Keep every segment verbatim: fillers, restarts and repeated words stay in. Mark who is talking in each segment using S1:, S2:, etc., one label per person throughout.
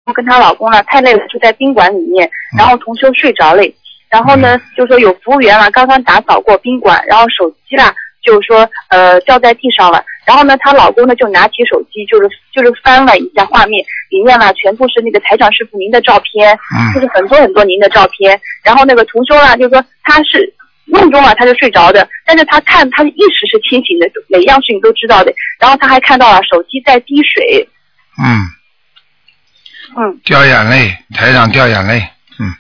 S1: 跟她老公呢太累了，就在宾馆里面，然后同修睡着了，然后呢就说有服务员啊刚刚打扫过宾馆，然后手机啦就是说呃掉在地上了，然后呢她老公呢就拿起手机就是就是翻了一下画面，里面呢全部是那个台长师傅您的照片，就是很多很多您的照片，然后那个同修啦就是说他是梦中啊他是睡着的，但是他看他的意识是清醒的，每样事情都知道的，然后他还看到了手机在滴水。
S2: 嗯
S1: 嗯，
S2: 掉眼泪，台长掉眼泪。嗯，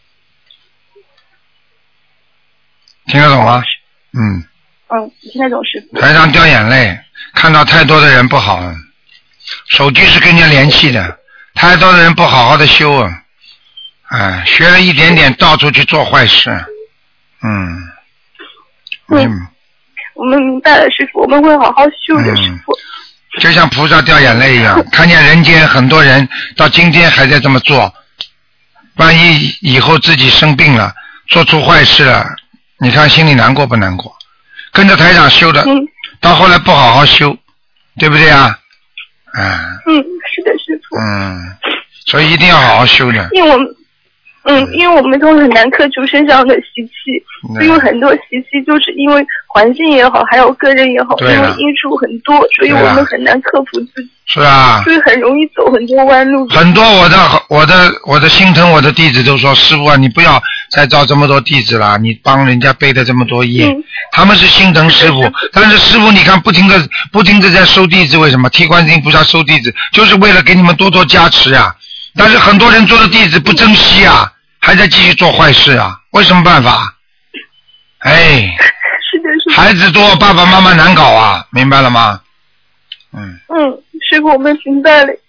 S2: 听得懂吗？嗯
S1: 嗯，听得懂师傅。
S2: 台长掉眼泪，看到太多的人不好了，手机是跟人家联系的，太多的人不好好的修啊，哎，学了一点点到处去做坏事。嗯
S1: 嗯，我们明白了师傅，我们会好好修的师傅。
S2: 就像菩萨掉眼泪一样，看见人间很多人到今天还在这么做，万一以后自己生病了做出坏事了，你看心里难过不难过？跟着台长修的，
S1: 嗯、
S2: 到后来不好好修，对不对啊？啊
S1: 嗯，是的师傅。
S2: 嗯，所以一定要好好修的。
S1: 因为我们嗯，因为我们都很难克除身上的习气，
S2: 嗯、
S1: 因为很多习气就是因为环境也好，还有个人也好，因为因素很多，所以我们很难克服自己。
S2: 是啊。
S1: 所以很容易走很多弯路。
S2: 很多我的我的我的心疼我的弟子都说，师父啊，你不要再造这么多弟子了，你帮人家背的这么多业，嗯、他们是心疼师父，但是师父你看不停的不停的在收弟子，为什么？替观世音菩萨收弟子，就是为了给你们多多加持啊。但是很多人做的弟子不珍惜啊，还在继续做坏事啊，为什么办法？哎，
S1: 是的，是的。
S2: 孩子多，爸爸妈妈难搞啊，明白了吗？嗯。
S1: 嗯，师父，我们明白了。